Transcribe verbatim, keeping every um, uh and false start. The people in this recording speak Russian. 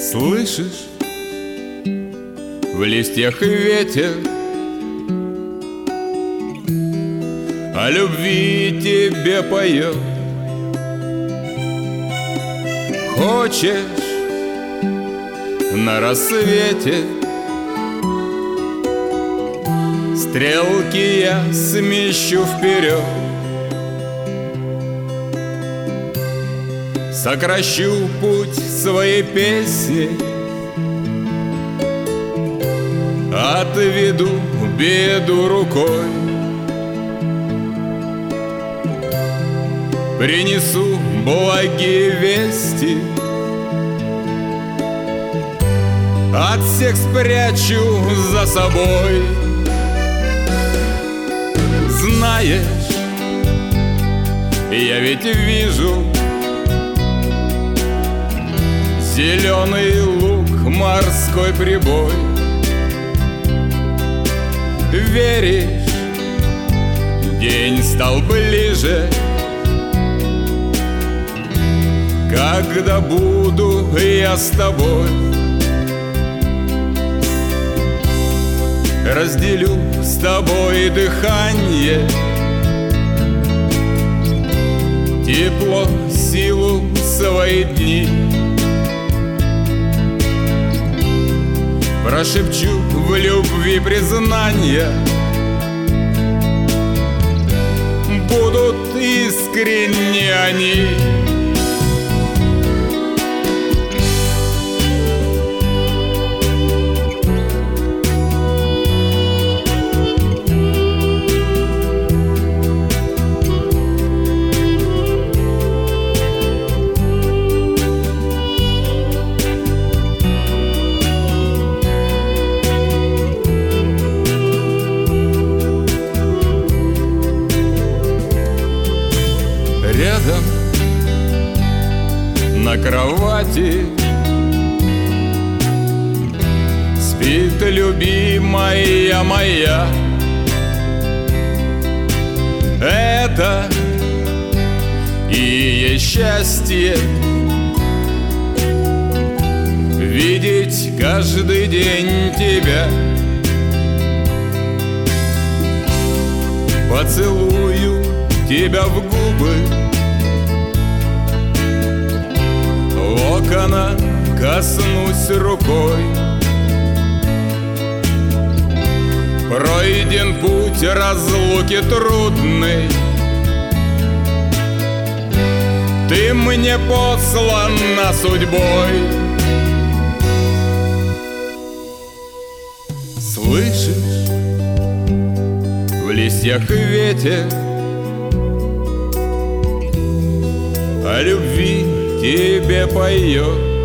Слышишь, в листьях ветер о любви тебе поет. Хочешь на рассвете стрелки я смещу вперед, сокращу путь своей песни, отведу беду рукой, принесу благие вести, от всех спрячу за собой. Знаешь, я ведь вижу зеленый луг, морской прибой. Веришь, день стал ближе, когда буду я с тобой. Разделю с тобой дыхание, тепло, силу, свои дни. Прошепчу в любви признания, будут искренни они. Рядом на кровати спит любимая моя. Это и есть счастье, видеть каждый день тебя. Поцелую тебя в губы, локона коснусь рукой. Пройден путь разлуки трудный, ты мне послана судьбой. Слышишь, в листьях ветер о любви тебе поет.